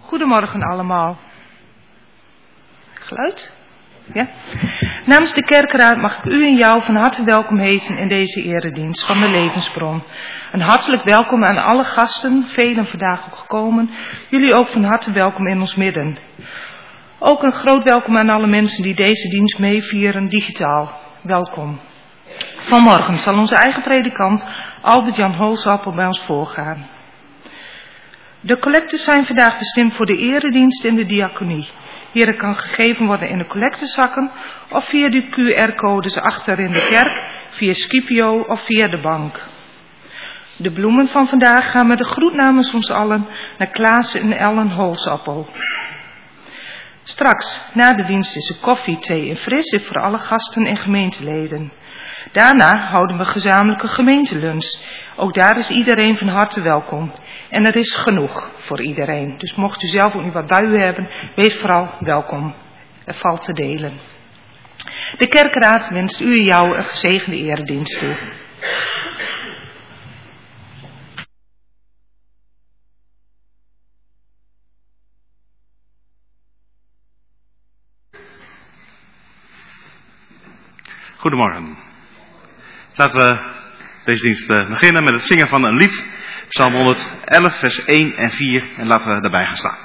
Goedemorgen allemaal. Geluid? Ja? Namens de kerkraad mag ik u en jou van harte welkom heten in deze eredienst van de Levensbron. Een hartelijk welkom aan alle gasten, velen vandaag ook gekomen. Jullie ook van harte welkom in ons midden. Ook een groot welkom aan alle mensen die deze dienst meevieren digitaal. Welkom. Vanmorgen zal onze eigen predikant Albert-Jan Holsappel bij ons voorgaan. De collectes zijn vandaag bestemd voor de eredienst in de diaconie. Hierin kan gegeven worden in de collectezakken of via de QR-codes achter in de kerk, via Scipio of via de bank. De bloemen van vandaag gaan met de groet namens ons allen naar Klaas en Ellen Holsappel. Straks, na de dienst, is er koffie, thee en fris voor alle gasten en gemeenteleden. Daarna houden we gezamenlijke gemeentelunch. Ook daar is iedereen van harte welkom. En er is genoeg voor iedereen. Dus mocht u zelf ook niet wat bij u hebben, wees vooral welkom. Er valt te delen. De kerkraad wenst u en jou een gezegende eredienst toe. Goedemorgen. Laten we deze dienst beginnen met het zingen van een lied. Psalm 111, vers 1 en 4. En laten we daarbij gaan staan.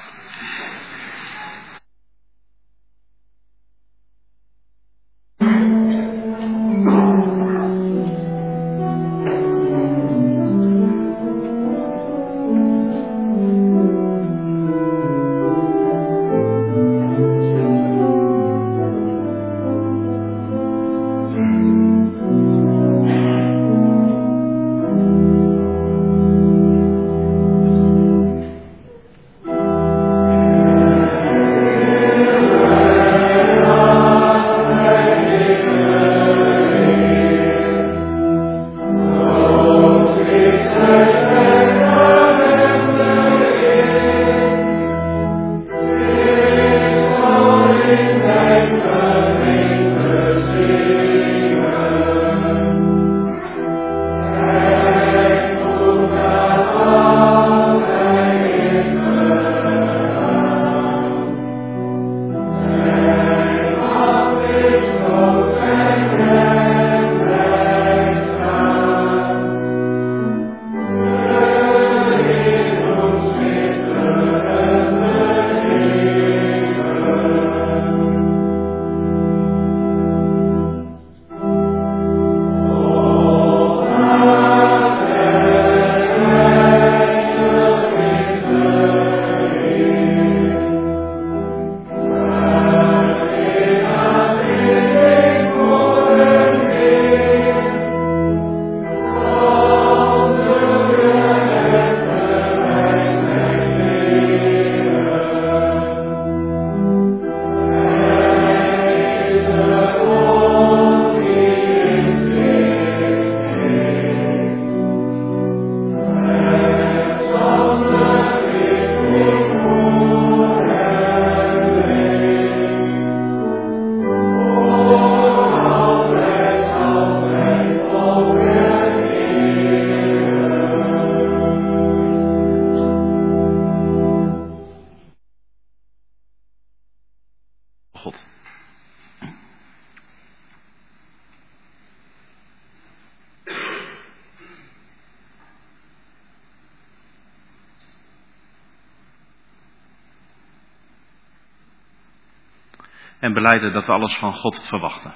En belijden dat we alles van God verwachten.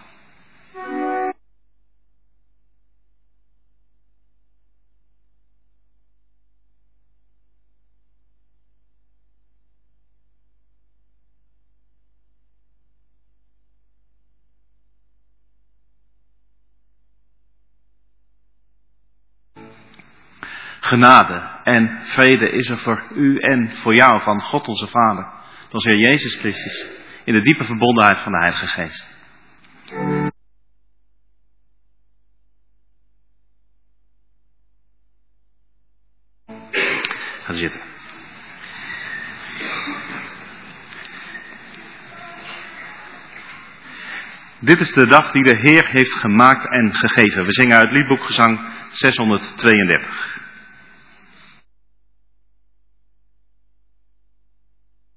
Genade en vrede is er voor u en voor jou van God onze Vader, door onze Heer Jezus Christus, in de diepe verbondenheid van de Heilige Geest. Ga zitten. Dit is de dag die de Heer heeft gemaakt en gegeven. We zingen uit liedboekgezang 632.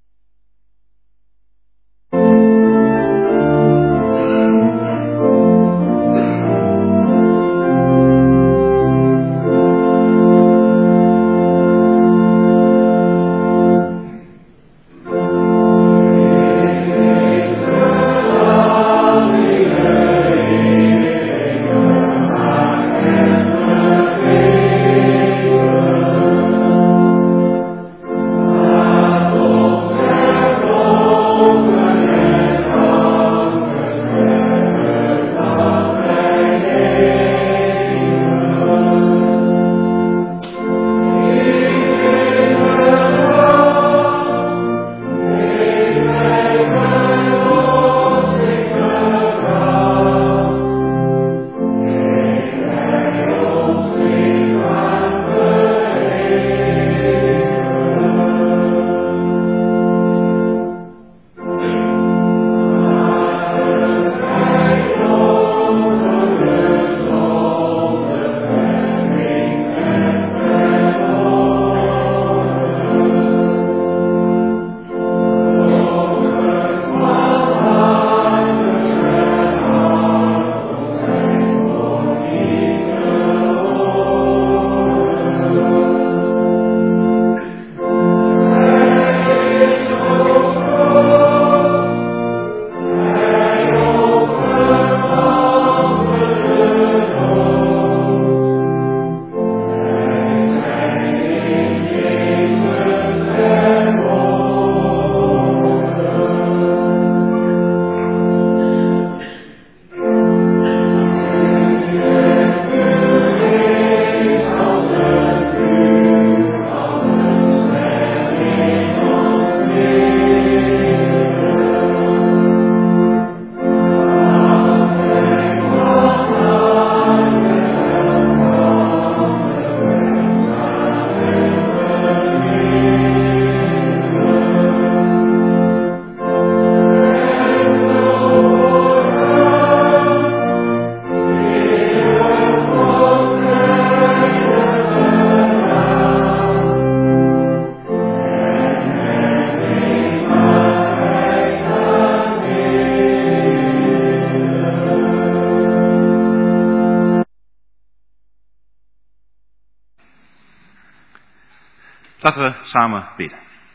Laten we samen bidden.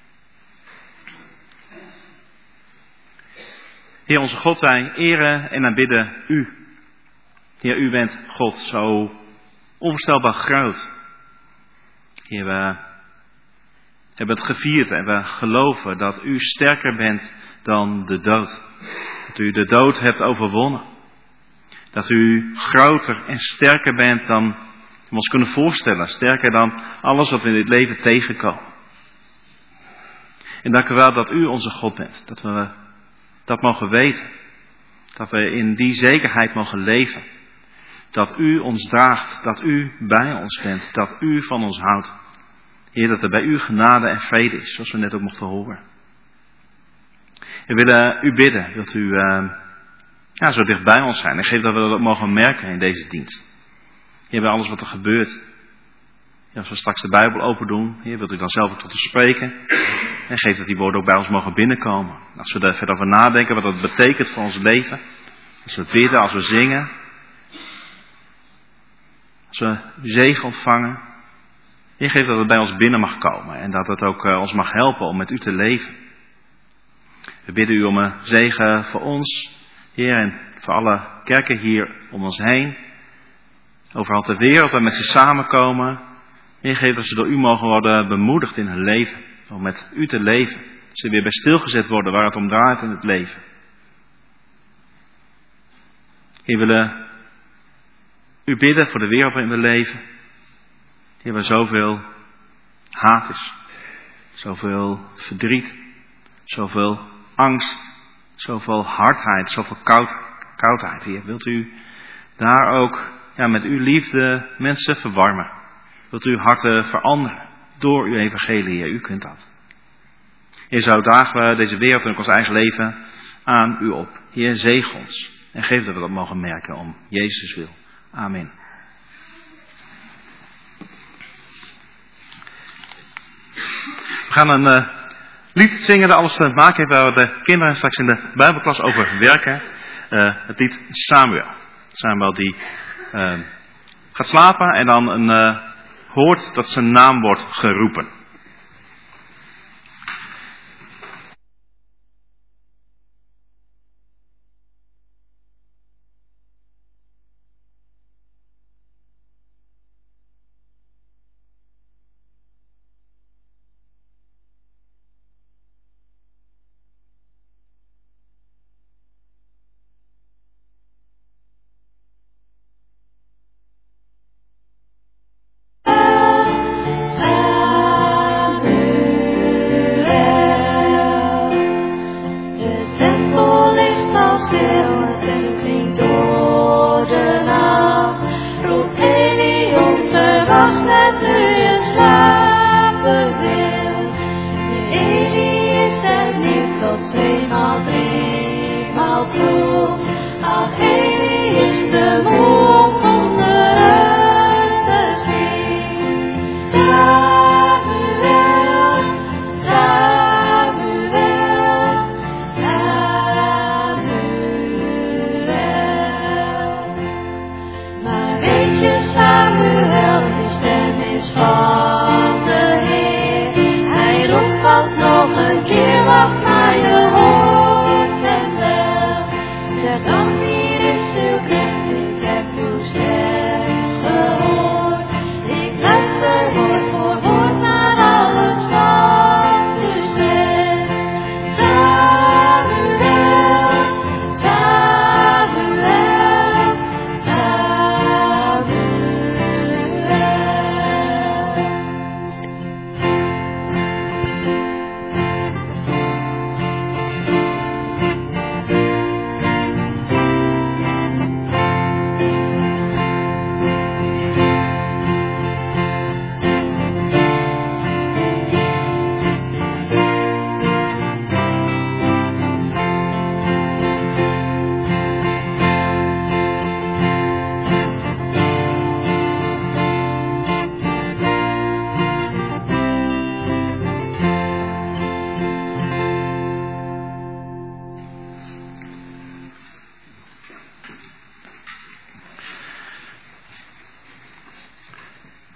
Heer onze God, wij eren en aanbidden u. Heer, u bent God zo onvoorstelbaar groot. Heer, we hebben het gevierd en we geloven dat u sterker bent dan de dood. Dat u de dood hebt overwonnen. Dat u groter en sterker bent dan we ons kunnen voorstellen. Sterker dan alles wat we in dit leven tegenkomen. En dank u wel dat u onze God bent. Dat we dat mogen weten. Dat we in die zekerheid mogen leven. Dat u ons draagt. Dat u bij ons bent. Dat u van ons houdt. Heer, dat er bij u genade en vrede is. Zoals we net ook mochten horen. We willen u bidden. Wilt u zo dicht bij ons zijn. En geef dat we dat mogen merken in deze dienst. Heer, bij alles wat er gebeurt. Ja, als we straks de Bijbel open doen. Heer, wilt u dan zelf ook tot ons spreken. En geef dat die woorden ook bij ons mogen binnenkomen. Als we er verder over nadenken wat dat betekent voor ons leven. Als we bidden, als we zingen. Als we zegen ontvangen. Heer, geef dat het bij ons binnen mag komen. En dat het ook ons mag helpen om met u te leven. We bidden u om een zegen voor ons. Heer, en voor alle kerken hier om ons heen. Overal ter wereld waar met ze samenkomen. Heer, geef dat ze door u mogen worden bemoedigd in hun leven. Om met u te leven. Dat ze weer bij stilgezet worden waar het om draait in het leven. Heer, we willen u bidden voor de wereld waarin we leven. Heer, waar zoveel haat is. Zoveel verdriet. Zoveel angst. Zoveel hardheid. Zoveel koudheid. Heer, wilt u daar ook met uw liefde mensen verwarmen. Wilt u harten veranderen. Door uw evangelie, Heer. U kunt dat. Heer, zo dragen we deze wereld en ook ons eigen leven aan u op. Heer, zegen ons. En geef dat we dat mogen merken om Jezus wil. Amen. We gaan een lied zingen dat alles te maken heeft waar de kinderen straks in de Bijbelklas over werken. Het lied Samuel. Samuel die gaat slapen en dan hoort dat zijn naam wordt geroepen.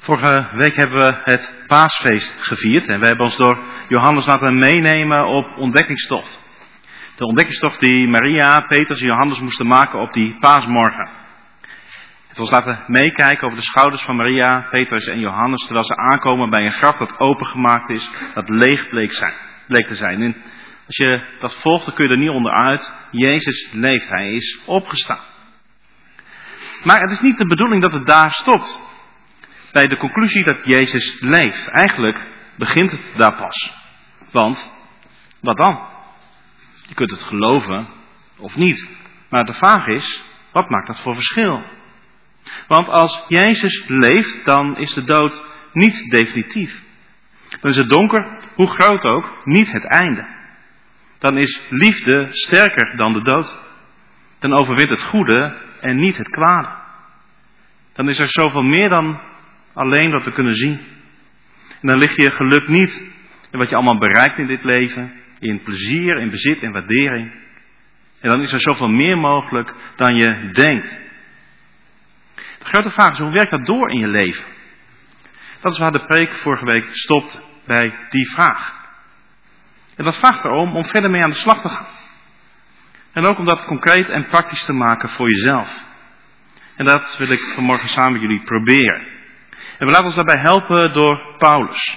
Vorige week hebben we het paasfeest gevierd en we hebben ons door Johannes laten meenemen op ontdekkingstocht. De ontdekkingstocht die Maria, Petrus en Johannes moesten maken op die paasmorgen. Het ons laten meekijken over de schouders van Maria, Petrus en Johannes terwijl ze aankomen bij een graf dat opengemaakt is, dat leeg bleek te zijn. En als je dat volgt, dan kun je er niet onderuit. Jezus leeft, hij is opgestaan. Maar het is niet de bedoeling dat het daar stopt. Bij de conclusie dat Jezus leeft. Eigenlijk begint het daar pas. Want, wat dan? Je kunt het geloven of niet. Maar de vraag is, wat maakt dat voor verschil? Want als Jezus leeft, dan is de dood niet definitief. Dan is het donker, hoe groot ook, niet het einde. Dan is liefde sterker dan de dood. Dan overwint het goede en niet het kwade. Dan is er zoveel meer dan alleen wat we kunnen zien. En dan ligt je geluk niet in wat je allemaal bereikt in dit leven. In plezier, in bezit en waardering. En dan is er zoveel meer mogelijk dan je denkt. De grote vraag is, hoe werkt dat door in je leven? Dat is waar de preek vorige week stopt, bij die vraag. En dat vraagt erom om verder mee aan de slag te gaan. En ook om dat concreet en praktisch te maken voor jezelf. En dat wil ik vanmorgen samen met jullie proberen. En we laten ons daarbij helpen door Paulus.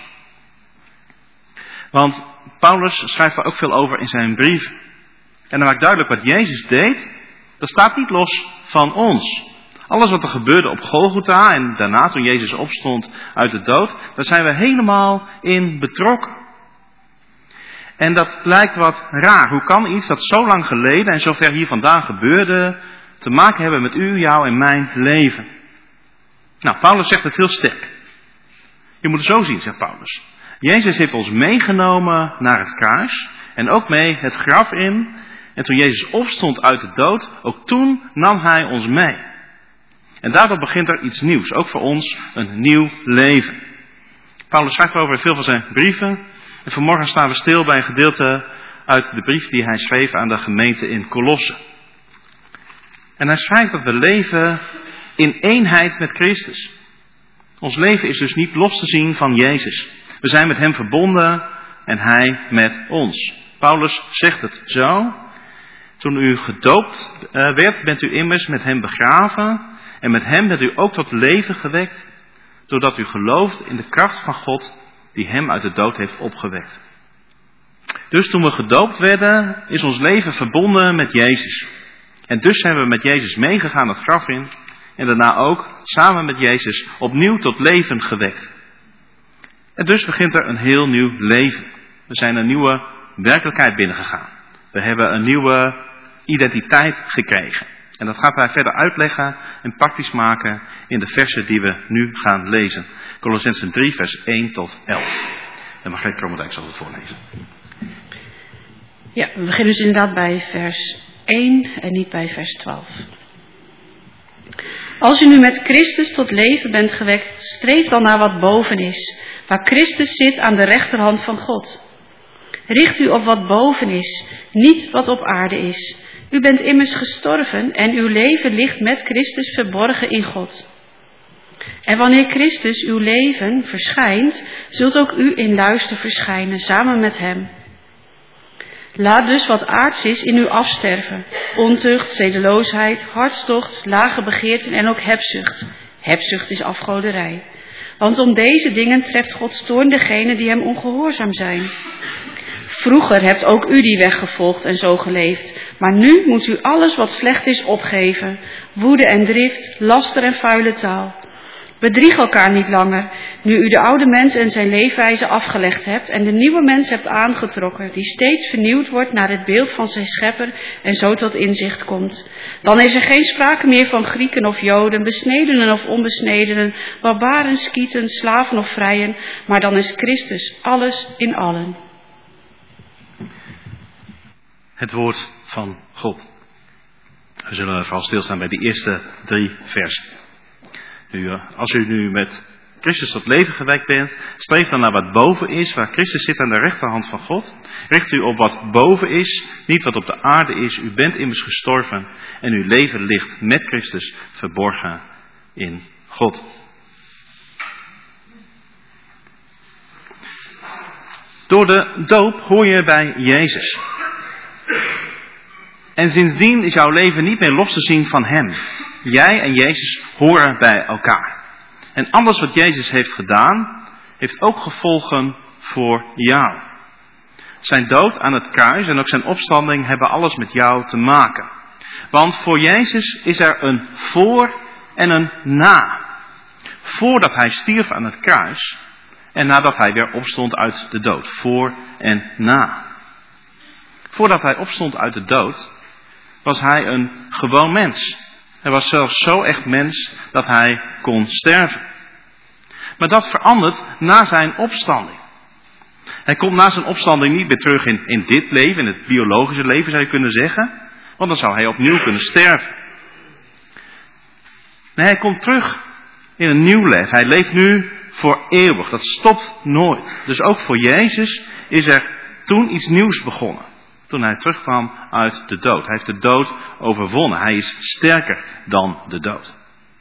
Want Paulus schrijft daar ook veel over in zijn brief. En dan maakt duidelijk wat Jezus deed, dat staat niet los van ons. Alles wat er gebeurde op Golgotha en daarna toen Jezus opstond uit de dood, daar zijn we helemaal in betrokken. En dat lijkt wat raar. Hoe kan iets dat zo lang geleden en zo ver hier vandaan gebeurde, te maken hebben met u, jou en mijn leven? Nou, Paulus zegt het heel sterk. Je moet het zo zien, zegt Paulus. Jezus heeft ons meegenomen naar het kruis en ook mee het graf in. En toen Jezus opstond uit de dood, ook toen nam hij ons mee. En daardoor begint er iets nieuws, ook voor ons een nieuw leven. Paulus schrijft over veel van zijn brieven. En vanmorgen staan we stil bij een gedeelte uit de brief die hij schreef aan de gemeente in Colosse. En hij schrijft dat we leven in eenheid met Christus. Ons leven is dus niet los te zien van Jezus. We zijn met hem verbonden en hij met ons. Paulus zegt het zo. Toen u gedoopt werd, bent u immers met hem begraven. En met hem bent u ook tot leven gewekt. Doordat u gelooft in de kracht van God die hem uit de dood heeft opgewekt. Dus toen we gedoopt werden, is ons leven verbonden met Jezus. En dus zijn we met Jezus meegegaan het graf in. En daarna ook samen met Jezus opnieuw tot leven gewekt. En dus begint er een heel nieuw leven. We zijn een nieuwe werkelijkheid binnengegaan. We hebben een nieuwe identiteit gekregen. En dat gaat hij verder uitleggen en praktisch maken in de versen die we nu gaan lezen. Colossenzen 3 vers 1 tot 11. En Margreet Krommerdijk zal het voorlezen. Ja, we beginnen dus inderdaad bij vers 1 en niet bij vers 12. Als u nu met Christus tot leven bent gewekt, streef dan naar wat boven is, waar Christus zit aan de rechterhand van God. Richt u op wat boven is, niet wat op aarde is. U bent immers gestorven en uw leven ligt met Christus verborgen in God. En wanneer Christus uw leven verschijnt, zult ook u in luister verschijnen samen met hem. Laat dus wat aards is in u afsterven. Ontucht, zedeloosheid, hartstocht, lage begeerten en ook hebzucht. Hebzucht is afgoderij. Want om deze dingen treft Gods toorn degenen die hem ongehoorzaam zijn. Vroeger hebt ook u die weg gevolgd en zo geleefd. Maar nu moet u alles wat slecht is opgeven. Woede en drift, laster en vuile taal. Bedrieg elkaar niet langer, nu u de oude mens en zijn leefwijze afgelegd hebt en de nieuwe mens hebt aangetrokken, die steeds vernieuwd wordt naar het beeld van zijn schepper en zo tot inzicht komt. Dan is er geen sprake meer van Grieken of Joden, besnedenen of onbesnedenen, barbaren, skieten, slaven of vrijen, maar dan is Christus alles in allen. Het woord van God. We zullen vooral stilstaan bij de eerste 3 versen. Als u nu met Christus tot leven gewekt bent, streef dan naar wat boven is, waar Christus zit aan de rechterhand van God. Richt u op wat boven is, niet wat op de aarde is. U bent immers gestorven en uw leven ligt met Christus verborgen in God. Door de doop hoor je bij Jezus. En sindsdien is jouw leven niet meer los te zien van Hem. Jij en Jezus horen bij elkaar. En alles wat Jezus heeft gedaan, heeft ook gevolgen voor jou. Zijn dood aan het kruis en ook zijn opstanding hebben alles met jou te maken. Want voor Jezus is er een voor en een na. Voordat hij stierf aan het kruis en nadat hij weer opstond uit de dood. Voor en na. Voordat hij opstond uit de dood was hij een gewoon mens. Hij was zelfs zo echt mens dat hij kon sterven. Maar dat verandert na zijn opstanding. Hij komt na zijn opstanding niet meer terug in dit leven, in het biologische leven zou je kunnen zeggen. Want dan zou hij opnieuw kunnen sterven. Nee, hij komt terug in een nieuw leven. Hij leeft nu voor eeuwig. Dat stopt nooit. Dus ook voor Jezus is er toen iets nieuws begonnen. Toen hij terugkwam uit de dood. Hij heeft de dood overwonnen. Hij is sterker dan de dood.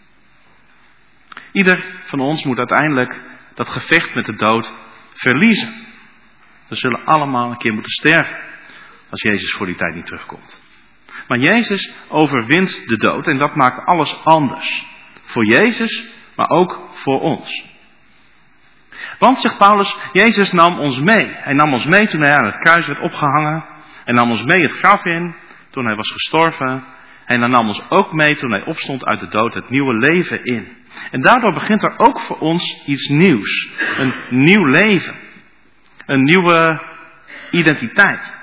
Ieder van ons moet uiteindelijk dat gevecht met de dood verliezen. We zullen allemaal een keer moeten sterven. Als Jezus voor die tijd niet terugkomt. Maar Jezus overwint de dood en dat maakt alles anders. Voor Jezus, maar ook voor ons. Want, zegt Paulus, Jezus nam ons mee. Hij nam ons mee toen hij aan het kruis werd opgehangen. Hij nam ons mee het graf in toen hij was gestorven. En hij nam ons ook mee toen hij opstond uit de dood het nieuwe leven in. En daardoor begint er ook voor ons iets nieuws. Een nieuw leven. Een nieuwe identiteit.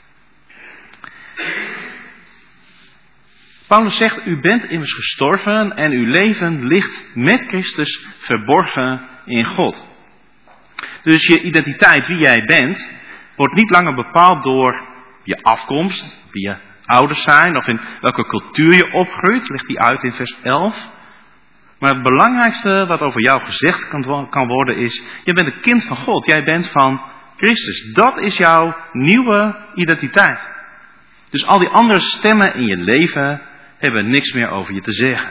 Paulus zegt, u bent immers gestorven en uw leven ligt met Christus verborgen in God. Dus je identiteit, wie jij bent, wordt niet langer bepaald door je afkomst, wie je ouders zijn of in welke cultuur je opgroeit, legt hij uit in vers 11. Maar het belangrijkste wat over jou gezegd kan worden is, je bent een kind van God, jij bent van Christus. Dat is jouw nieuwe identiteit. Dus al die andere stemmen in je leven hebben niks meer over je te zeggen.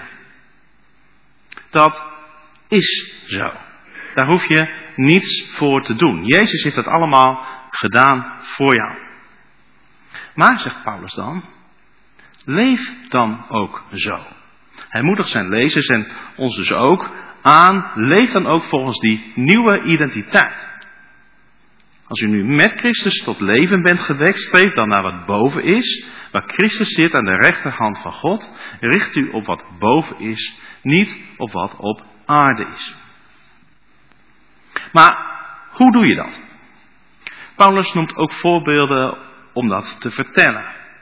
Dat is zo. Daar hoef je niets voor te doen. Jezus heeft dat allemaal gedaan voor jou. Maar, zegt Paulus dan, leef dan ook zo. Hij moedigt zijn lezers en ons dus ook aan, leef dan ook volgens die nieuwe identiteit. Als u nu met Christus tot leven bent gewekt, streef dan naar wat boven is, waar Christus zit aan de rechterhand van God. Richt u op wat boven is, niet op wat op aarde is. Maar hoe doe je dat? Paulus noemt ook voorbeelden om dat te vertellen.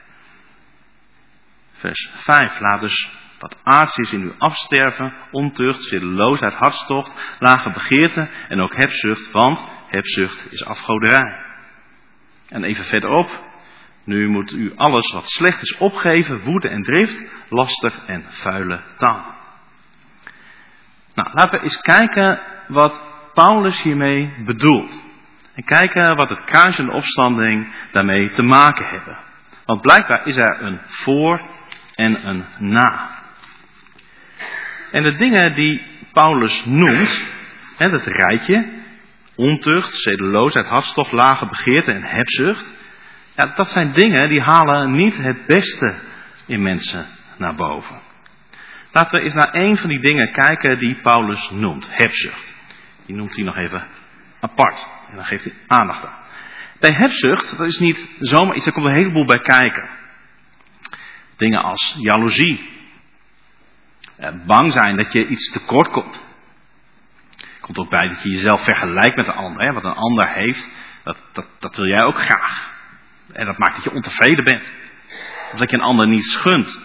Vers 5, laat dus wat aards is in u afsterven, ontucht, zeddeloosheid, hartstocht, lage begeerte en ook hebzucht, want hebzucht is afgoderij. En even verderop, nu moet u alles wat slecht is opgeven, woede en drift, laster en vuile taal. Nou, laten we eens kijken wat Paulus hiermee bedoelt. En kijken wat het kruis en de opstanding daarmee te maken hebben. Want blijkbaar is er een voor en een na. En de dingen die Paulus noemt, dat rijtje, ontucht, zedeloosheid, hartstocht, lage begeerte en hebzucht. Ja, dat zijn dingen die halen niet het beste in mensen naar boven. Laten we eens naar één van die dingen kijken die Paulus noemt, hebzucht. Die noemt hij nog even apart. En dan geeft hij aandacht aan. Bij hebzucht, dat is niet zomaar iets, daar komt een heleboel bij kijken. Dingen als jaloezie. Bang zijn dat je iets tekort komt. Komt ook bij dat je jezelf vergelijkt met een ander. Hè? Wat een ander heeft, dat wil jij ook graag. En dat maakt dat je ontevreden bent. Of dat je een ander niet gunt.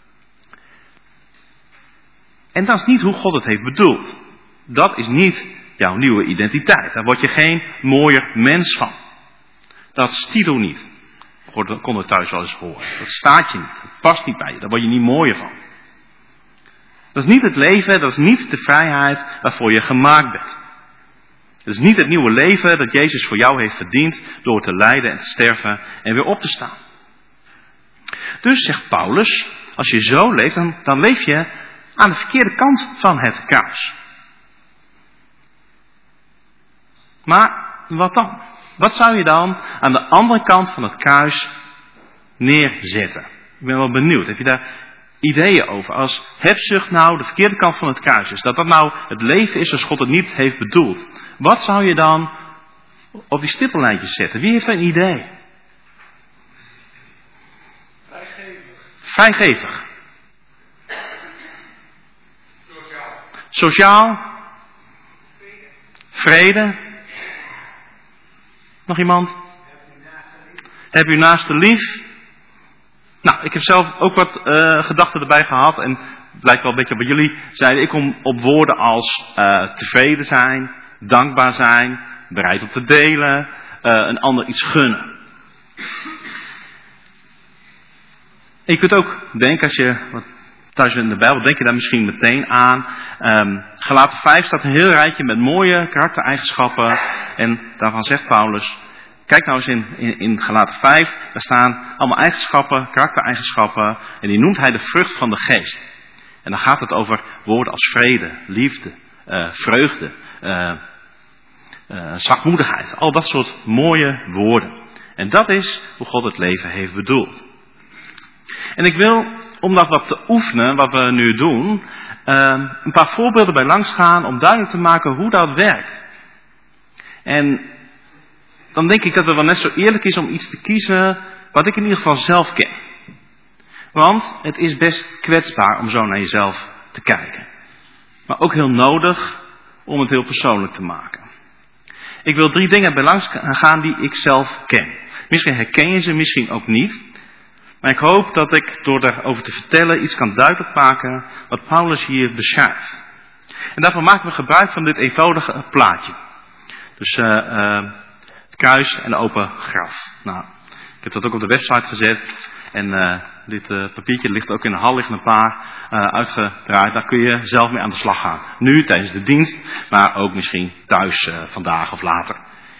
En dat is niet hoe God het heeft bedoeld. Dat is niet jouw nieuwe identiteit. Daar word je geen mooier mens van. Dat stido niet. Kon het thuis wel eens horen. Dat staat je niet. Dat past niet bij je. Daar word je niet mooier van. Dat is niet het leven. Dat is niet de vrijheid waarvoor je gemaakt bent. Dat is niet het nieuwe leven dat Jezus voor jou heeft verdiend door te lijden en te sterven en weer op te staan. Dus zegt Paulus, als je zo leeft, dan leef je aan de verkeerde kant van het kruis. Maar wat dan? Wat zou je dan aan de andere kant van het kruis neerzetten? Ik ben wel benieuwd. Heb je daar ideeën over? Als hebzucht nou de verkeerde kant van het kruis is. Dat nou het leven is zoals God het niet heeft bedoeld. Wat zou je dan op die stippellijntjes zetten? Wie heeft een idee? Vrijgevig. Sociaal. Vrede. Nog iemand? Heb u naaste lief? Nou, ik heb zelf ook wat gedachten erbij gehad. En het lijkt wel een beetje op wat jullie zeiden. Ik kom op woorden als tevreden zijn, dankbaar zijn, bereid om te delen, een ander iets gunnen. En je kunt ook denken, als je thuis bent in de Bijbel, denk je daar misschien meteen aan. Galaten 5 staat een heel rijtje met mooie karaktereigenschappen. En daarvan zegt Paulus, kijk nou eens in Galaten 5, daar staan allemaal eigenschappen, karaktereigenschappen. En die noemt hij de vrucht van de geest. En dan gaat het over woorden als vrede, liefde, vreugde, zachtmoedigheid. Al dat soort mooie woorden. En dat is hoe God het leven heeft bedoeld. En ik wil, om dat wat te oefenen, wat we nu doen, een paar voorbeelden bij langs gaan om duidelijk te maken hoe dat werkt. En dan denk ik dat het wel net zo eerlijk is om iets te kiezen wat ik in ieder geval zelf ken. Want het is best kwetsbaar om zo naar jezelf te kijken. Maar ook heel nodig om het heel persoonlijk te maken. Ik wil 3 dingen bij langs gaan die ik zelf ken. Misschien herken je ze, misschien ook niet. Maar ik hoop dat ik door daarover te vertellen iets kan duidelijk maken wat Paulus hier beschrijft. En daarvoor maken we gebruik van dit eenvoudige plaatje. Dus het kruis en de open graf. Nou, ik heb dat ook op de website gezet. En dit papiertje ligt ook in de hal, liggen een paar uitgedraaid. Daar kun je zelf mee aan de slag gaan. Nu tijdens de dienst, maar ook misschien thuis vandaag of later.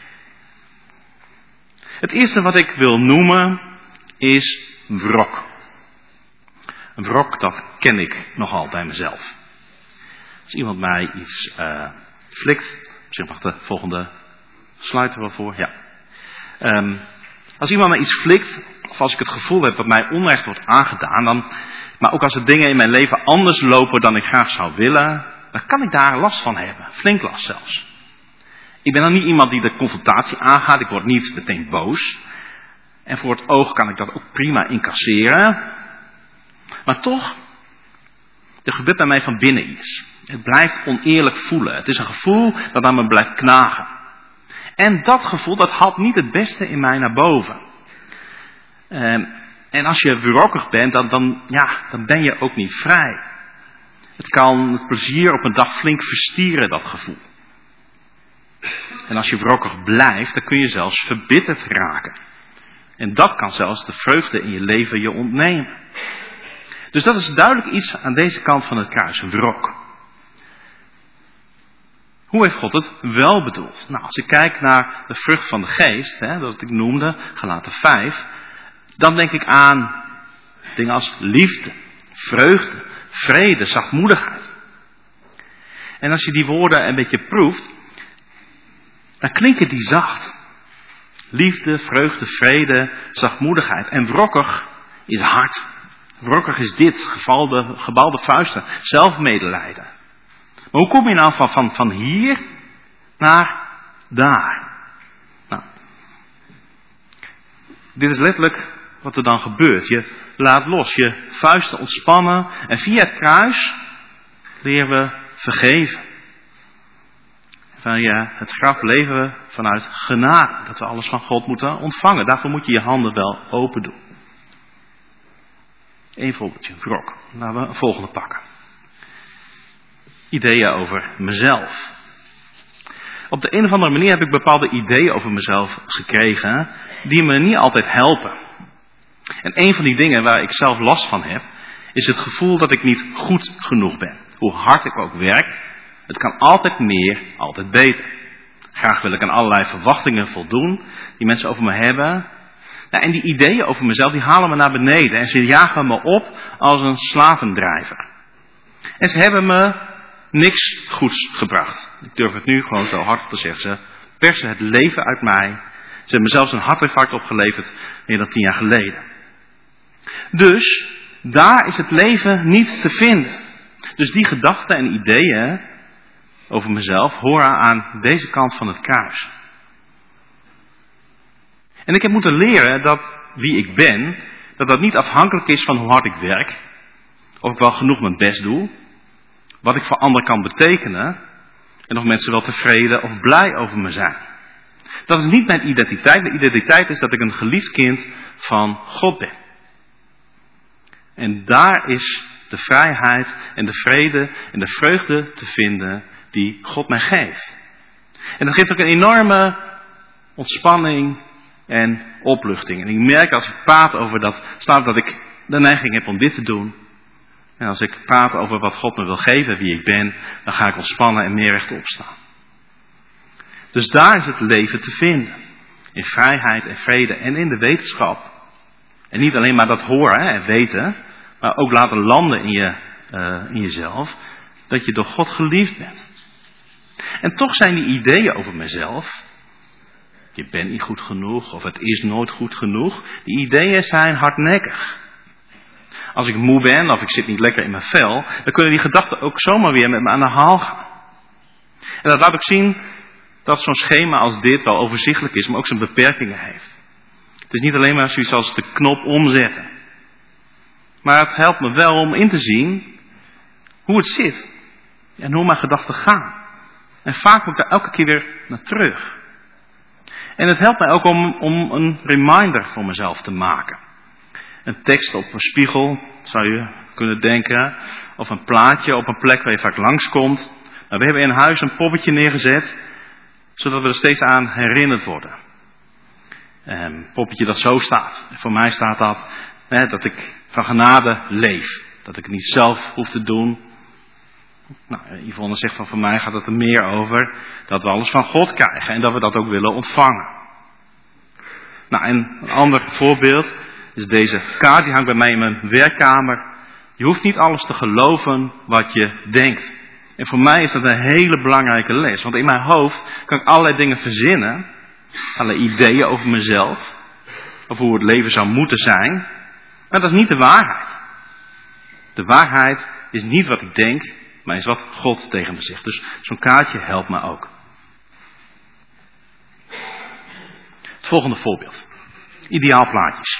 Het eerste wat ik wil noemen is wrok. Een wrok, dat ken ik nogal bij mezelf. Als iemand mij iets flikt, misschien mag de volgende slide er wel voor, ja. Als iemand mij iets flikt, of als ik het gevoel heb dat mij onrecht wordt aangedaan, maar ook als er dingen in mijn leven anders lopen dan ik graag zou willen, dan kan ik daar last van hebben. Flink last zelfs. Ik ben dan niet iemand die de confrontatie aangaat, ik word niet meteen boos. En voor het oog kan ik dat ook prima incasseren. Maar toch, er gebeurt bij mij van binnen iets. Het blijft oneerlijk voelen. Het is een gevoel dat aan me blijft knagen. En dat gevoel, dat haalt niet het beste in mij naar boven. En als je wrokkig bent, dan ben je ook niet vrij. Het kan het plezier op een dag flink verstieren, dat gevoel. En als je wrokkig blijft, dan kun je zelfs verbitterd raken. En dat kan zelfs de vreugde in je leven je ontnemen. Dus dat is duidelijk iets aan deze kant van het kruis, wrok. Hoe heeft God het wel bedoeld? Nou, als ik kijk naar de vrucht van de geest, dat ik noemde, Galaten 5, dan denk ik aan dingen als liefde, vreugde, vrede, zachtmoedigheid. En als je die woorden een beetje proeft, dan klinken die zacht. Liefde, vreugde, vrede, zachtmoedigheid. En wrokkig is hard. Wrokkig is dit, gebalde vuisten, zelfmedelijden. Maar hoe kom je nou van hier naar daar? Nou, dit is letterlijk wat er dan gebeurt. Je laat los, je vuisten ontspannen en via het kruis leren we vergeven. Via het graf leven we vanuit genade, dat we alles van God moeten ontvangen. Daarvoor moet je je handen wel open doen. Eén voorbeeldje, wrok. Laten we een volgende pakken. Ideeën over mezelf. Op de een of andere manier heb ik bepaalde ideeën over mezelf gekregen die me niet altijd helpen. En een van die dingen waar ik zelf last van heb, is het gevoel dat ik niet goed genoeg ben. Hoe hard ik ook werk, het kan altijd meer, altijd beter. Graag wil ik aan allerlei verwachtingen voldoen die mensen over me hebben. Nou, en die ideeën over mezelf, die halen me naar beneden en ze jagen me op als een slavendrijver. En ze hebben me niks goeds gebracht. Ik durf het nu gewoon zo hard te zeggen. Ze persen het leven uit mij Ze hebben me zelfs een hartinfarct opgeleverd meer dan 10 jaar geleden. Dus daar is het leven niet te vinden. Dus die gedachten en ideeën over mezelf horen aan deze kant van het kruis. En ik heb moeten leren dat wie ik ben, dat niet afhankelijk is van hoe hard ik werk, of ik wel genoeg mijn best doe, wat ik voor anderen kan betekenen, en of mensen wel tevreden of blij over me zijn. Dat is niet mijn identiteit. Mijn identiteit is dat ik een geliefd kind van God ben. En daar is de vrijheid en de vrede en de vreugde te vinden die God mij geeft. En dat geeft ook een enorme ontspanning en opluchting. En ik merk als ik praat over dat ik de neiging heb om dit te doen. En als ik praat over wat God me wil geven, wie ik ben, dan ga ik ontspannen en meer rechtop staan. Dus daar is het leven te vinden. In vrijheid en vrede en in de wetenschap. En niet alleen maar dat horen en weten, maar ook laten landen in jezelf, dat je door God geliefd bent. En toch zijn die ideeën over mezelf, je bent niet goed genoeg of het is nooit goed genoeg, die ideeën zijn hardnekkig. Als ik moe ben of ik zit niet lekker in mijn vel, dan kunnen die gedachten ook zomaar weer met me aan de haal gaan. En dat laat ook zien dat zo'n schema als dit wel overzichtelijk is, maar ook zijn beperkingen heeft. Het is niet alleen maar zoiets als de knop omzetten. Maar het helpt me wel om in te zien hoe het zit en hoe mijn gedachten gaan. En vaak moet ik daar elke keer weer naar terug. En het helpt mij ook om een reminder voor mezelf te maken. Een tekst op een spiegel, zou je kunnen denken. Of een plaatje op een plek waar je vaak langskomt. Nou, we hebben in huis een poppetje neergezet, zodat we er steeds aan herinnerd worden. Een poppetje dat zo staat. En voor mij staat dat ik van genade leef. Dat ik het niet zelf hoef te doen. Nou, Yvonne zegt van voor mij gaat het er meer over dat we alles van God krijgen en dat we dat ook willen ontvangen. Nou, en een ander voorbeeld is deze kaart, die hangt bij mij in mijn werkkamer. Je hoeft niet alles te geloven wat je denkt. En voor mij is dat een hele belangrijke les, want in mijn hoofd kan ik allerlei dingen verzinnen, allerlei ideeën over mezelf, of hoe het leven zou moeten zijn, maar dat is niet de waarheid. De waarheid is niet wat ik denk, maar is wat God tegen me zegt. Dus zo'n kaartje helpt me ook. Het volgende voorbeeld. Ideaalplaatjes.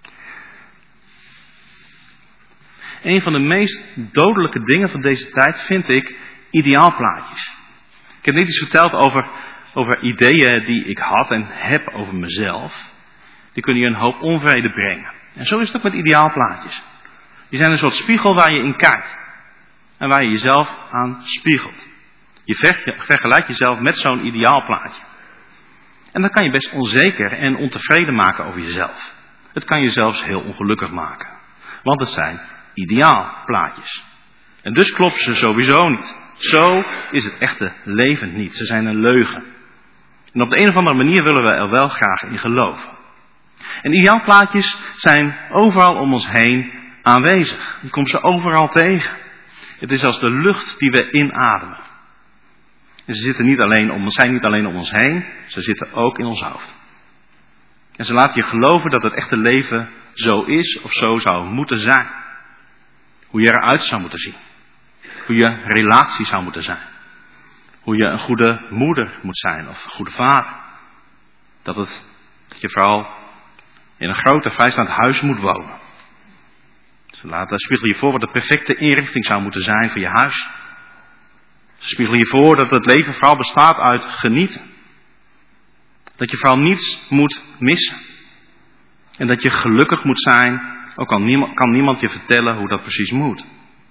Een van de meest dodelijke dingen van deze tijd vind ik ideaalplaatjes. Ik heb net iets verteld over ideeën die ik had en heb over mezelf. Die kunnen je een hoop onvrede brengen. En zo is het ook met ideaalplaatjes. Die zijn een soort spiegel waar je in kijkt. En waar je jezelf aan spiegelt. Je vergelijkt jezelf met zo'n ideaalplaatje. En dan kan je best onzeker en ontevreden maken over jezelf. Het kan je zelfs heel ongelukkig maken. Want het zijn ideaalplaatjes. En dus kloppen ze sowieso niet. Zo is het echte leven niet. Ze zijn een leugen. En op de een of andere manier willen we er wel graag in geloven. En ideaalplaatjes zijn overal om ons heen aanwezig. Je komt ze overal tegen. Het is als de lucht die we inademen. En ze zijn niet alleen om ons heen, ze zitten ook in ons hoofd. En ze laten je geloven dat het echte leven zo is of zo zou moeten zijn. Hoe je eruit zou moeten zien. Hoe je relatie zou moeten zijn. Hoe je een goede moeder moet zijn of een goede vader. Dat je vooral in een groot en vrijstaand huis moet wonen. Ze spiegelen je voor wat de perfecte inrichting zou moeten zijn voor je huis. Ze spiegelen je voor dat het leven vooral bestaat uit genieten. Dat je vooral niets moet missen. En dat je gelukkig moet zijn, ook kan niemand je vertellen hoe dat precies moet.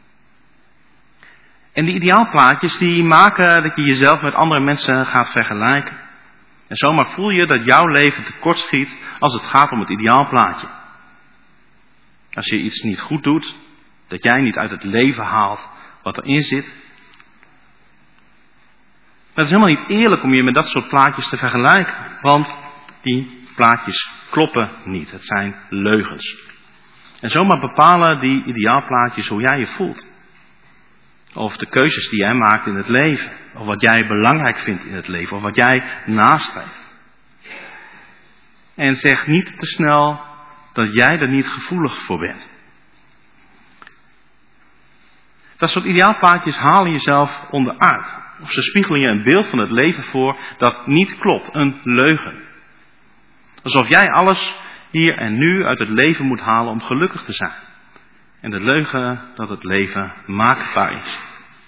En die ideaalplaatjes die maken dat je jezelf met andere mensen gaat vergelijken. En zomaar voel je dat jouw leven tekortschiet als het gaat om het ideaalplaatje. Als je iets niet goed doet, dat jij niet uit het leven haalt wat erin zit. Maar het is helemaal niet eerlijk om je met dat soort plaatjes te vergelijken. Want die plaatjes kloppen niet. Het zijn leugens. En zomaar bepalen die ideaalplaatjes hoe jij je voelt. Of de keuzes die jij maakt in het leven. Of wat jij belangrijk vindt in het leven. Of wat jij nastreeft. En zeg niet te snel dat jij er niet gevoelig voor bent. Dat soort ideaalplaatjes halen jezelf onderuit. Of ze spiegelen je een beeld van het leven voor dat niet klopt. Een leugen. Alsof jij alles hier en nu uit het leven moet halen om gelukkig te zijn. En de leugen dat het leven maakbaar is.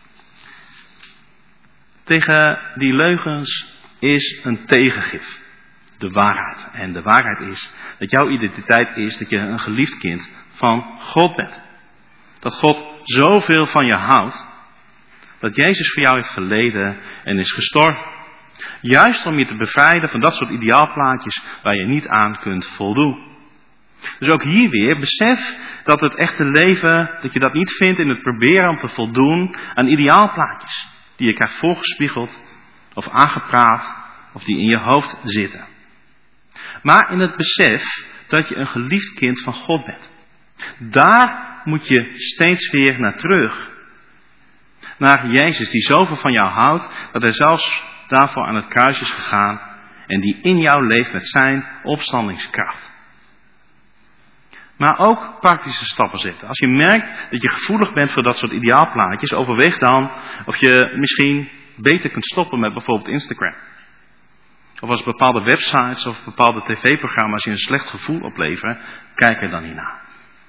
Tegen die leugens is een tegengif. De waarheid. En de waarheid is dat jouw identiteit is dat je een geliefd kind van God bent. Dat God zoveel van je houdt. Dat Jezus voor jou heeft geleden en is gestorven. Juist om je te bevrijden van dat soort ideaalplaatjes waar je niet aan kunt voldoen. Dus ook hier weer, besef dat het echte leven, dat je dat niet vindt in het proberen om te voldoen aan ideaalplaatjes. Die je krijgt voorgespiegeld of aangepraat of die in je hoofd zitten. Maar in het besef dat je een geliefd kind van God bent. Daar moet je steeds weer naar terug. Naar Jezus die zoveel van jou houdt, dat hij zelfs daarvoor aan het kruis is gegaan. En die in jou leeft met zijn opstandingskracht. Maar ook praktische stappen zetten. Als je merkt dat je gevoelig bent voor dat soort ideaalplaatjes, overweeg dan of je misschien beter kunt stoppen met bijvoorbeeld Instagram. Of als bepaalde websites of bepaalde tv-programma's je een slecht gevoel opleveren, kijk er dan niet naar.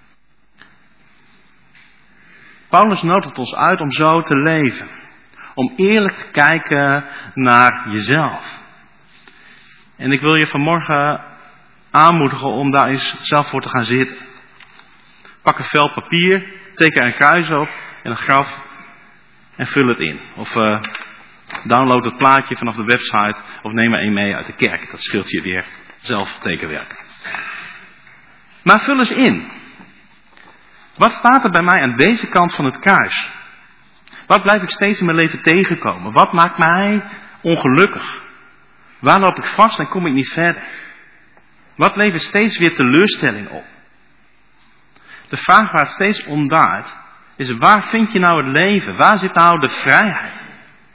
Paulus nodigt ons uit om zo te leven. Om eerlijk te kijken naar jezelf. En ik wil je vanmorgen aanmoedigen om daar eens zelf voor te gaan zitten. Pak een vel papier, teken er een kruis op en een graf en vul het in. Of download het plaatje vanaf de website of neem er een mee uit de kerk. Dat scheelt je weer zelf tekenwerk. Maar vul eens in. Wat staat er bij mij aan deze kant van het kruis? Wat blijf ik steeds in mijn leven tegenkomen? Wat maakt mij ongelukkig? Waar loop ik vast en kom ik niet verder? Wat levert steeds weer teleurstelling op? De vraag waar het steeds om draait, is waar vind je nou het leven? Waar zit nou de vrijheid?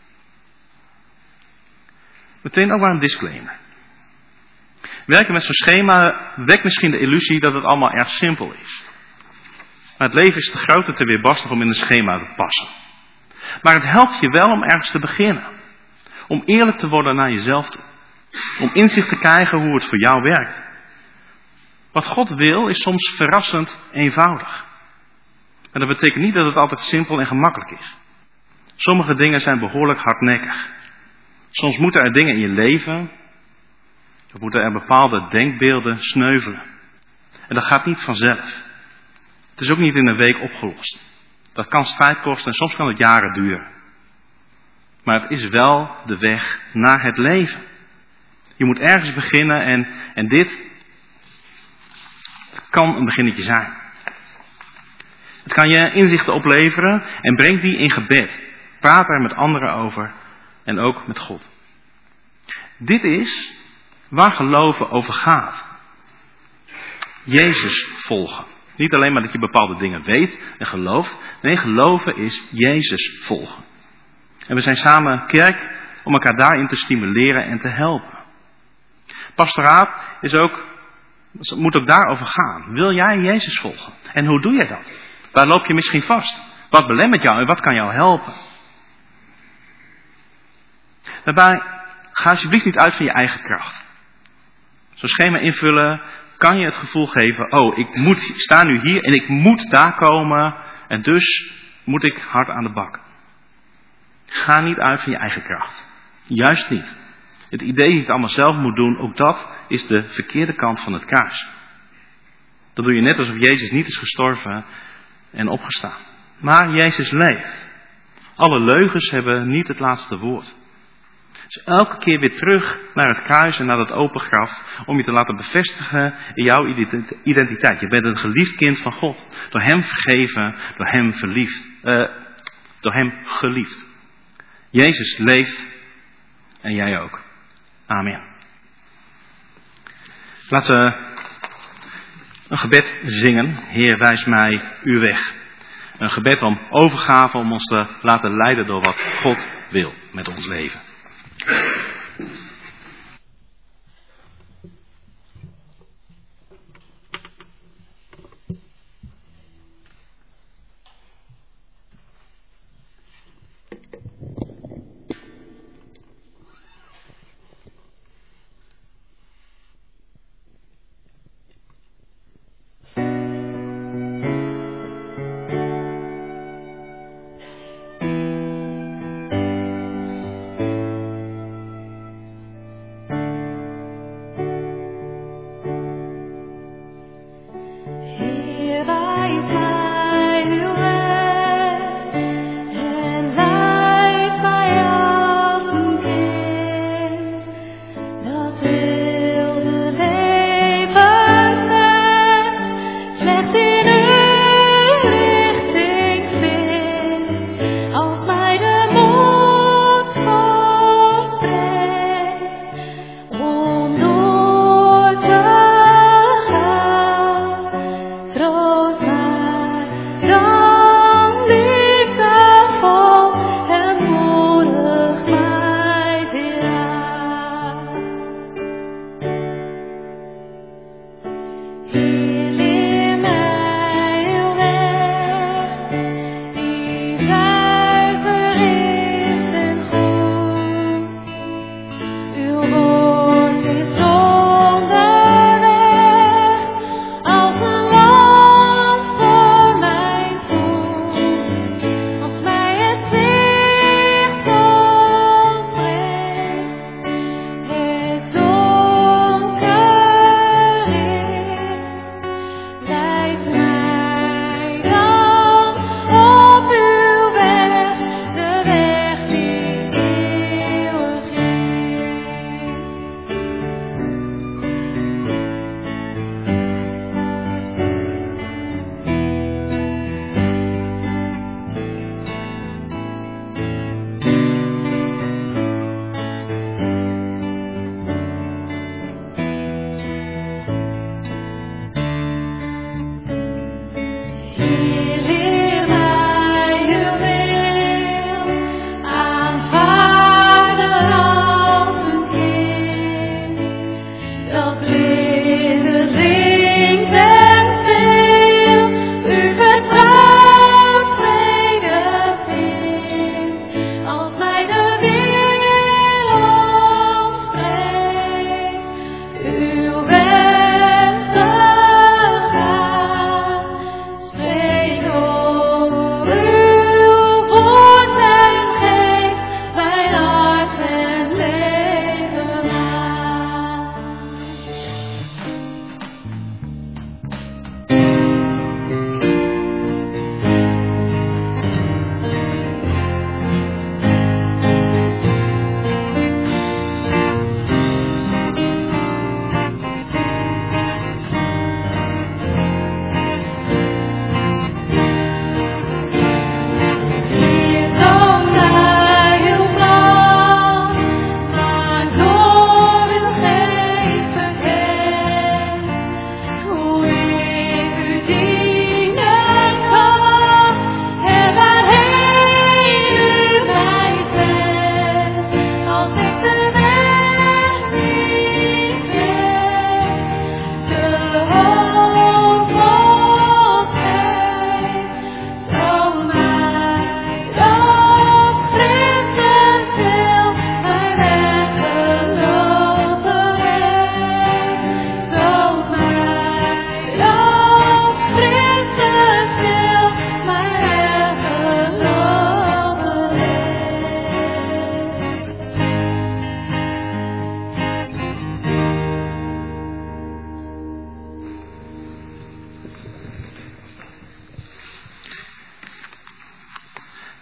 Meteen ook maar een disclaimer. Werken met zo'n schema wekt misschien de illusie dat het allemaal erg simpel is. Maar het leven is te groot en te weerbarstig om in een schema te passen. Maar het helpt je wel om ergens te beginnen. Om eerlijk te worden naar jezelf toe. Om inzicht te krijgen hoe het voor jou werkt. Wat God wil is soms verrassend eenvoudig. En dat betekent niet dat het altijd simpel en gemakkelijk is. Sommige dingen zijn behoorlijk hardnekkig. Soms moeten er dingen in je leven, of moeten er bepaalde denkbeelden sneuvelen. En dat gaat niet vanzelf. Het is ook niet in een week opgelost. Dat kan strijd kosten en soms kan het jaren duren. Maar het is wel de weg naar het leven. Je moet ergens beginnen en dit kan een beginnetje zijn. Het kan je inzichten opleveren en breng die in gebed. Praat er met anderen over en ook met God. Dit is waar geloven over gaat. Jezus volgen. Niet alleen maar dat je bepaalde dingen weet en gelooft. Nee, geloven is Jezus volgen. En we zijn samen kerk om elkaar daarin te stimuleren en te helpen. Pastoraat moet ook daarover gaan. Wil jij Jezus volgen? En hoe doe je dat? Waar loop je misschien vast? Wat belemmert jou en wat kan jou helpen? Daarbij, ga alsjeblieft niet uit van je eigen kracht. Zo'n schema invullen kan je het gevoel geven, ik sta nu hier en ik moet daar komen en dus moet ik hard aan de bak. Ga niet uit van je eigen kracht. Juist niet. Het idee dat je het allemaal zelf moet doen, ook dat is de verkeerde kant van het kruis. Dat doe je net alsof Jezus niet is gestorven en opgestaan. Maar Jezus leeft. Alle leugens hebben niet het laatste woord. Dus elke keer weer terug naar het kruis en naar dat open graf om je te laten bevestigen in jouw identiteit. Je bent een geliefd kind van God. Door hem vergeven, door hem geliefd. Jezus leeft en jij ook. Amen. Laten we een gebed zingen. Heer, wijs mij uw weg. Een gebed om overgave, om ons te laten leiden door wat God wil met ons leven.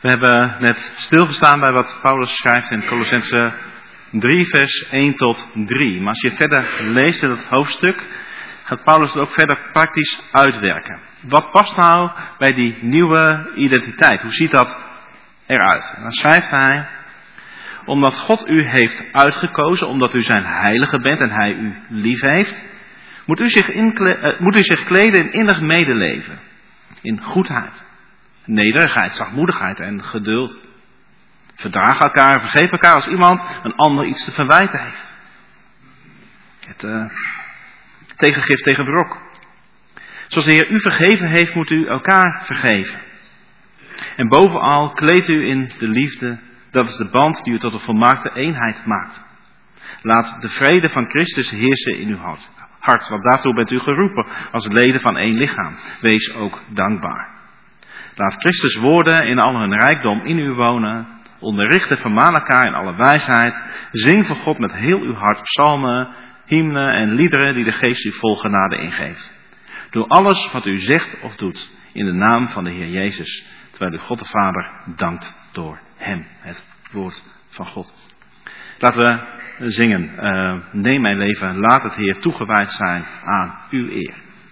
We hebben net stilgestaan bij wat Paulus schrijft in Kolossenzen 3 vers 1 tot 3. Maar als je verder leest in het hoofdstuk, gaat Paulus het ook verder praktisch uitwerken. Wat past nou bij die nieuwe identiteit? Hoe ziet dat eruit? En dan schrijft hij: omdat God u heeft uitgekozen, omdat u zijn heilige bent en hij u lief heeft, moet u zich kleden in innig medeleven, in goedheid, nederigheid, zachtmoedigheid en geduld. Verdraag elkaar, vergeef elkaar als iemand een ander iets te verwijten heeft. Het tegengif tegen wrok. Zoals de Heer u vergeven heeft, moet u elkaar vergeven. En bovenal kleed u in de liefde, dat is de band die u tot een volmaakte eenheid maakt. Laat de vrede van Christus heersen in uw hart, want daartoe bent u geroepen als leden van één lichaam. Wees ook dankbaar. Laat Christus woorden in al hun rijkdom in u wonen. Onderricht en vermaan elkaar in alle wijsheid. Zing voor God met heel uw hart psalmen, hymnen en liederen die de Geest u vol genade ingeeft. Doe alles wat u zegt of doet in de naam van de Heer Jezus, terwijl u God de Vader dankt door hem, het woord van God. Laten we zingen. Neem mijn leven, laat het Heer toegewijd zijn aan uw eer.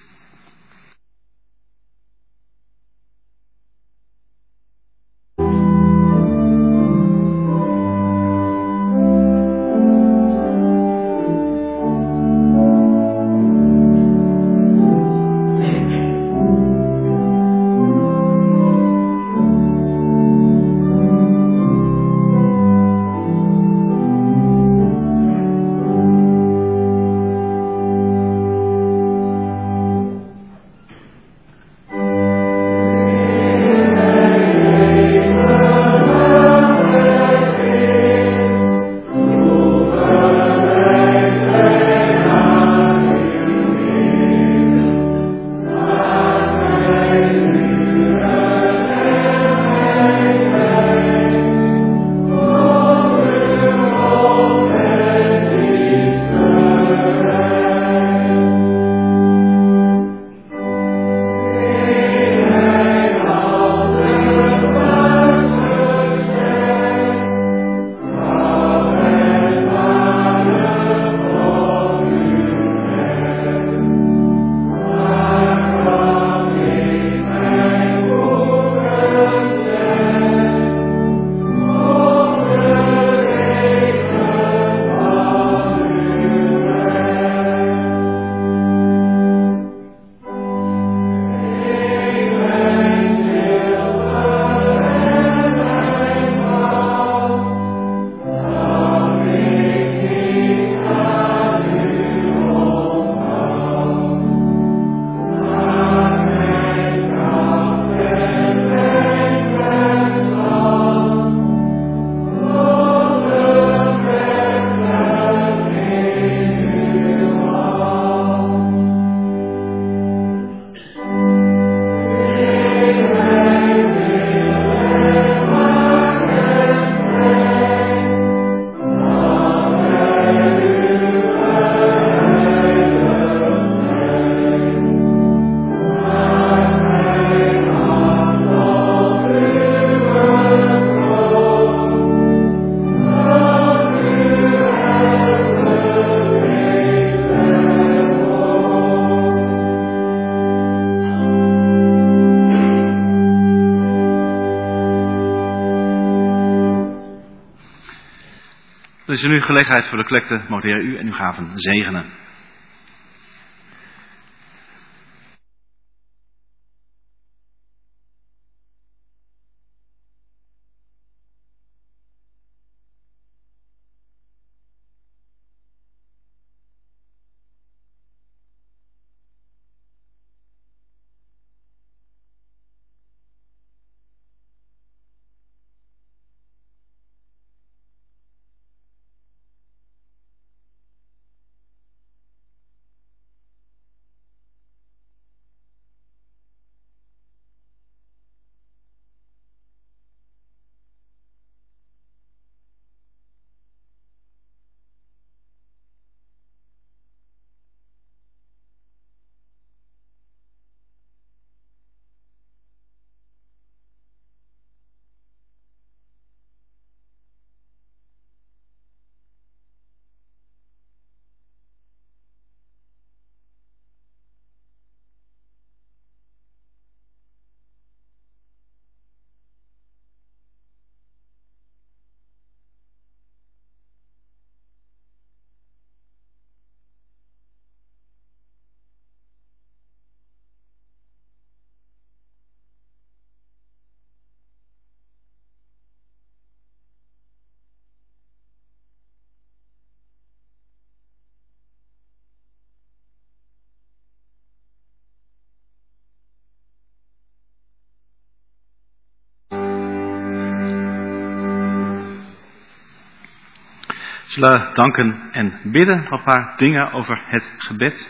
Er is nu gelegenheid voor de collecte. Mogen de Heer u en uw gaven zegenen. zullen danken en bidden. Nog een paar dingen over het gebed.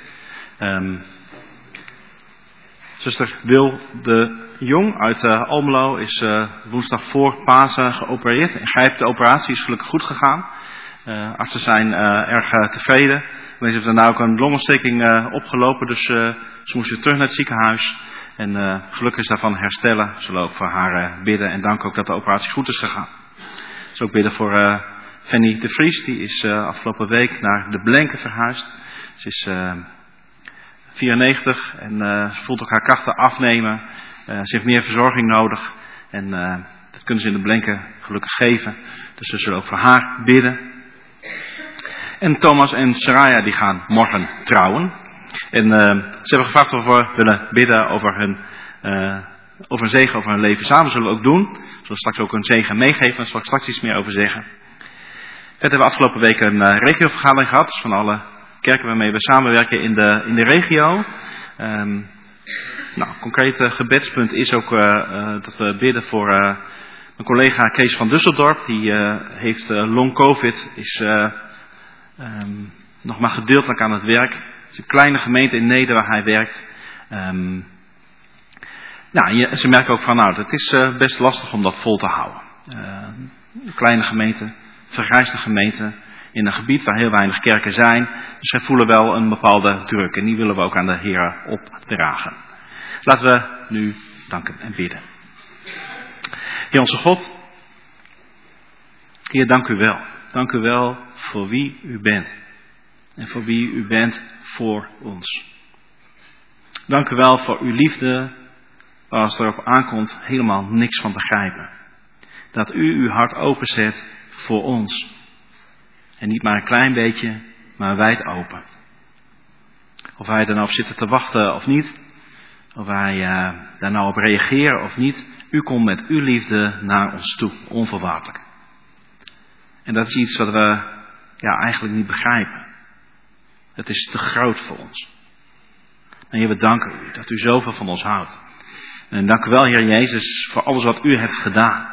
Zuster Wil de Jong uit Almelo is woensdag voor Pasen geopereerd. En grijp, de operatie is gelukkig goed gegaan. Artsen zijn erg tevreden. Ze heeft daarna ook een longontsteking opgelopen, dus ze moest weer terug naar het ziekenhuis. En gelukkig is daarvan herstellen. We zullen ook voor haar bidden en danken ook dat de operatie goed is gegaan. We zullen ook bidden voor Fanny de Vries, die is afgelopen week naar de Blenken verhuisd. Ze is 94 en ze voelt ook haar krachten afnemen. Ze heeft meer verzorging nodig en dat kunnen ze in de Blenken gelukkig geven. Dus we zullen ook voor haar bidden. En Thomas en Saraya die gaan morgen trouwen. En ze hebben gevraagd of we willen bidden over een zegen over hun leven samen. Zullen we ook doen. We zullen straks ook een zegen meegeven. Daar zal ik straks iets meer over zeggen. Verder hebben we afgelopen week een regiovergadering gehad. Dus van alle kerken waarmee we samenwerken in de regio. Een concreet gebedspunt is ook dat we bidden voor mijn collega Kees van Dusseldorp. Die heeft long covid. Is nog maar gedeeltelijk aan het werk. Het is een kleine gemeente in Neder waar hij werkt. Ze merken ook van het is best lastig om dat vol te houden. Een kleine gemeente, vergrijsde gemeente, in een gebied waar heel weinig kerken zijn. Dus zij voelen wel een bepaalde druk en die willen we ook aan de Heer opdragen. Laten we nu danken en bidden. Heer onze God, Heer dank u wel. Dank u wel voor wie u bent. En voor wie u bent voor ons. Dank u wel voor uw liefde, waar als het erop aankomt helemaal niks van begrijpen. Dat u uw hart openzet voor ons. En niet maar een klein beetje, maar wijd open. Of wij er nou op zitten te wachten of niet. Of wij daar nou op reageren of niet. U komt met uw liefde naar ons toe, onvoorwaardelijk. En dat is iets wat we eigenlijk niet begrijpen. Het is te groot voor ons. En Heer, we danken u dat u zoveel van ons houdt. En dank u wel, Heer Jezus, voor alles wat u hebt gedaan.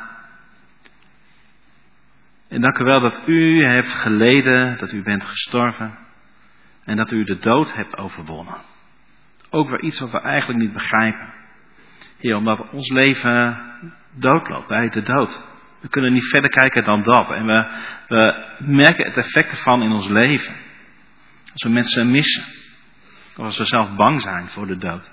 En dank u wel dat u hebt geleden, dat u bent gestorven. En dat u de dood hebt overwonnen. Ook weer iets wat we eigenlijk niet begrijpen. Heer, omdat ons leven doodloopt bij de dood. We kunnen niet verder kijken dan dat. En we merken het effect ervan in ons leven. Als we mensen missen. Of als we zelf bang zijn voor de dood.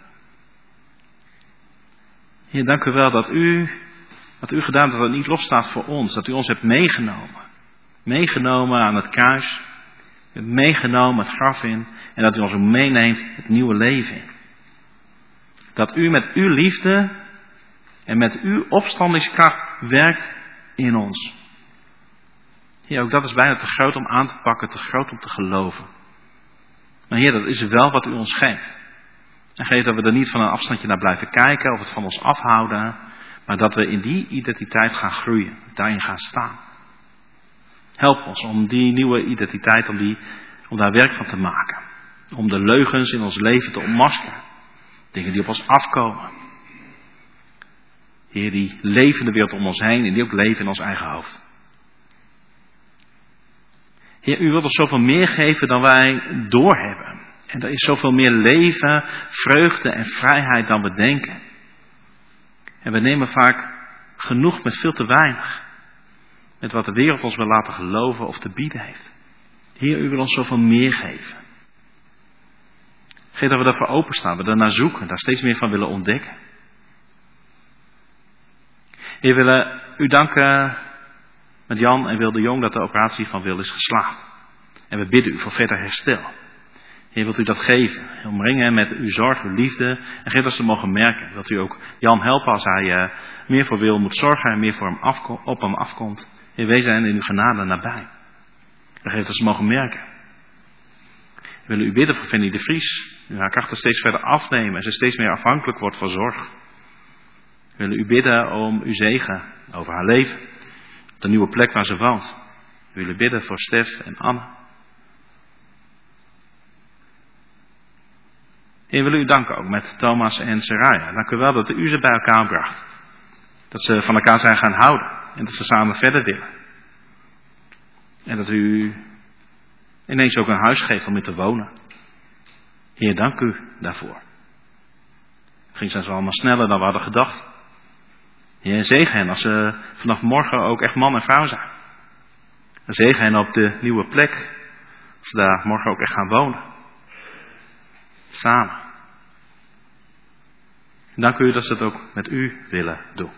Heer, dank u wel dat u gedaan dat het niet losstaat voor ons. Dat u ons hebt meegenomen. Meegenomen aan het kruis. U hebt meegenomen het graf in. En dat u ons ook meeneemt het nieuwe leven in. Dat u met uw liefde en met uw opstandingskracht werkt in ons. Heer, ook dat is bijna te groot om aan te pakken, te groot om te geloven. Maar Heer, dat is wel wat u ons geeft. En geeft dat we er niet van een afstandje naar blijven kijken of het van ons afhouden. Maar dat we in die identiteit gaan groeien, daarin gaan staan. Help ons om die nieuwe identiteit, om daar werk van te maken. Om de leugens in ons leven te ontmaskeren. Dingen die op ons afkomen. Heer, die leven in de wereld om ons heen en die ook leven in ons eigen hoofd. Heer, u wilt ons zoveel meer geven dan wij doorhebben. En er is zoveel meer leven, vreugde en vrijheid dan we denken. En we nemen vaak genoeg met veel te weinig. Met wat de wereld ons wil laten geloven of te bieden heeft. Heer, u wil ons zoveel meer geven. Geef dat we daarvoor openstaan, we daarnaar zoeken, daar steeds meer van willen ontdekken. Heer, we willen u danken met Jan en Wil de Jong dat de operatie van Wil is geslaagd. En we bidden u voor verder herstel. Heer, wilt u dat geven? Omringen met uw zorg, uw liefde. En geef dat ze mogen merken. Wilt u ook Jan helpen als hij meer voor Wil moet zorgen en meer voor hem op hem afkomt. Heer, wees hen in uw genade nabij. En geef dat ze mogen merken. We willen u bidden voor Fanny de Vries. Nu haar krachten steeds verder afnemen en ze steeds meer afhankelijk wordt van zorg. We willen u bidden om uw zegen over haar leven. Op de nieuwe plek waar ze woont. We willen bidden voor Stef en Anne. En we willen u danken ook met Thomas en Saraya. Dank u wel dat u ze bij elkaar bracht. Dat ze van elkaar zijn gaan houden. En dat ze samen verder willen. En dat u ineens ook een huis geeft om in te wonen. Heer, dank u daarvoor. Het ging zelfs allemaal sneller dan we hadden gedacht. Heer, zegen hen als ze vanaf morgen ook echt man en vrouw zijn. Zegen hen op de nieuwe plek. Als ze daar morgen ook echt gaan wonen. Samen. Dank u dat ze het ook met u willen doen.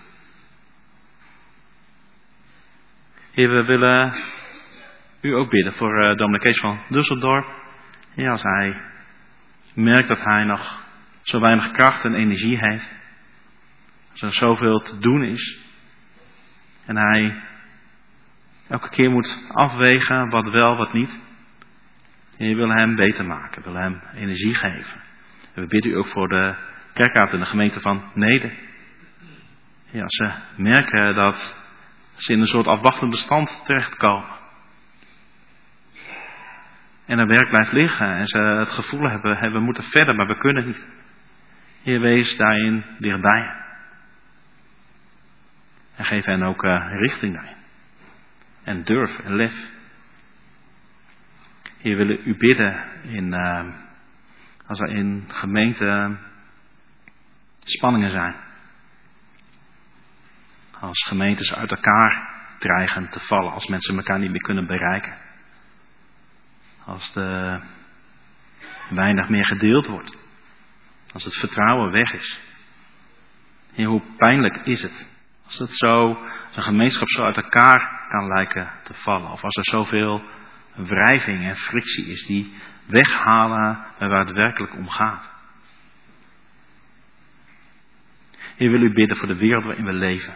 Heer, we willen u ook bidden voor dominee Kees van Düsseldorp. Ja, als hij merkt dat hij nog zo weinig kracht en energie heeft. Als er zoveel te doen is. En hij elke keer moet afwegen wat wel, wat niet. Heer, wil hem beter maken, wil hem energie geven. En we bidden u ook voor de kerkraad en de gemeente van Neede. Ja, als ze merken dat ze in een soort afwachtend bestand terechtkomen. En er werk blijft liggen en ze het gevoel hebben, we moeten verder, maar we kunnen niet. Heer, wees daarin dichtbij. En geef hen ook richting daarin. En durf en lef. Heer, we willen u bidden als er in gemeente spanningen zijn. Als gemeentes uit elkaar dreigen te vallen. Als mensen elkaar niet meer kunnen bereiken. Als er weinig meer gedeeld wordt. Als het vertrouwen weg is. Heer, hoe pijnlijk is het. Als een gemeenschap zo uit elkaar kan lijken te vallen. Of als er zoveel wrijving en frictie is die weghalen waar het werkelijk om gaat. Heer, wil u bidden voor de wereld waarin we leven.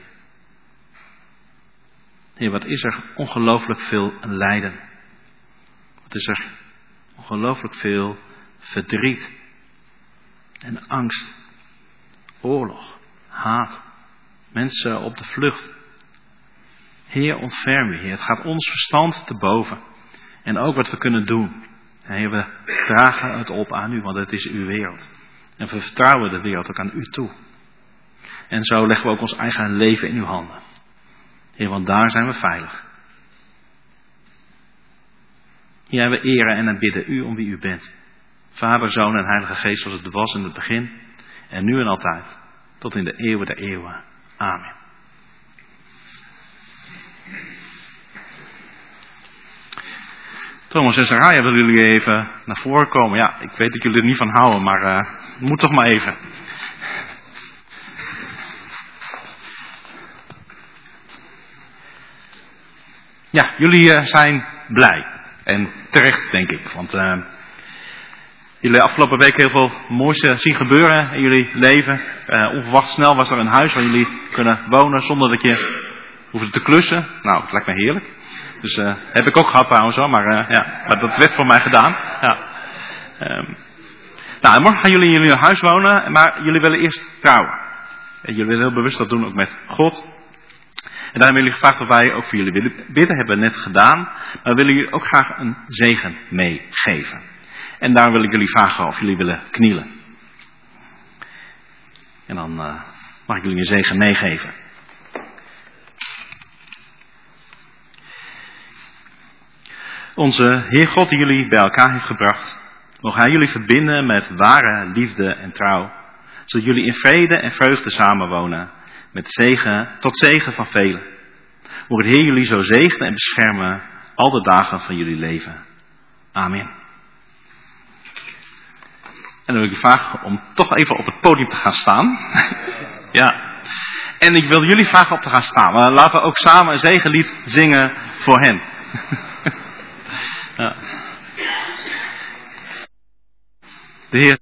Heer, wat is er ongelooflijk veel lijden. Wat is er ongelooflijk veel verdriet en angst. Oorlog, haat, mensen op de vlucht. Heer, ontferm u, Heer. Het gaat ons verstand te boven. En ook wat we kunnen doen. Heer, we dragen het op aan u, want het is uw wereld. En we vertrouwen de wereld ook aan u toe. En zo leggen we ook ons eigen leven in uw handen. Heer, want daar zijn we veilig. Heer, we eren en bidden u om wie u bent. Vader, Zoon en Heilige Geest, zoals het was in het begin. En nu en altijd. Tot in de eeuwen der eeuwen. Amen. Thomas en Saraya, willen jullie even naar voren komen? Ja, ik weet dat jullie er niet van houden, maar het moet toch maar even. Ja, jullie zijn blij. En terecht, denk ik. Want jullie afgelopen week heel veel moois zien gebeuren in jullie leven. Onverwacht snel was er een huis waar jullie kunnen wonen zonder dat je hoefde te klussen. Nou, het lijkt me heerlijk. Dus heb ik ook gehad trouwens hoor, maar dat werd voor mij gedaan. Ja. Nou, morgen gaan jullie in jullie huis wonen, maar jullie willen eerst trouwen. En jullie willen heel bewust dat doen ook met God. En daarom willen jullie gevraagd of wij ook voor jullie willen bidden, hebben we net gedaan. Maar we willen jullie ook graag een zegen meegeven. En daarom wil ik jullie vragen of jullie willen knielen. En dan mag ik jullie een zegen meegeven. Onze Heer God die jullie bij elkaar heeft gebracht, mogen Hij jullie verbinden met ware liefde en trouw, zodat jullie in vrede en vreugde samenwonen, met zegen, tot zegen van velen. Mogen de Heer jullie zo zegenen en beschermen al de dagen van jullie leven. Amen. En dan wil ik je vragen om toch even op het podium te gaan staan. Ja. En ik wil jullie vragen op te gaan staan. Maar laten we ook samen een zegenlied zingen voor hen. Ja. De Heer.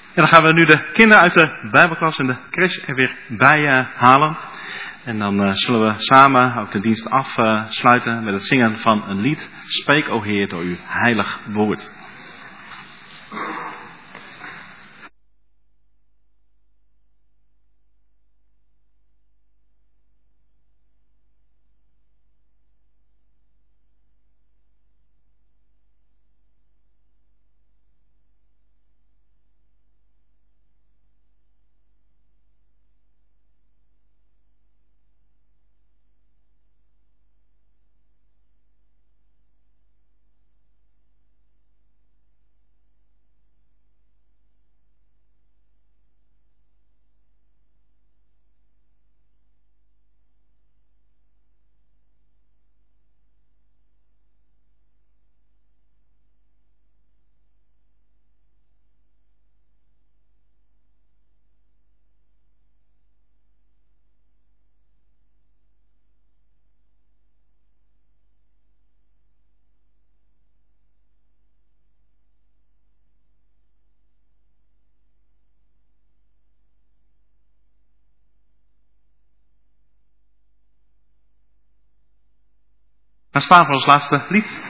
En dan gaan we nu de kinderen uit de Bijbelklas en de crash er weer bij halen. En dan zullen we samen ook de dienst afsluiten met het zingen van een lied. Spreek, o Heer, door uw heilig woord. We staan voor ons laatste lied.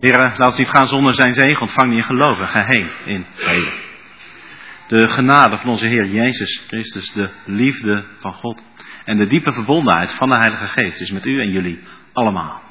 Heer, laat ons niet gaan zonder zijn zegen. Ontvang die in geloof en ga heen in vrede. De genade van onze Heer Jezus Christus, de liefde van God en de diepe verbondenheid van de Heilige Geest is met u en jullie allemaal.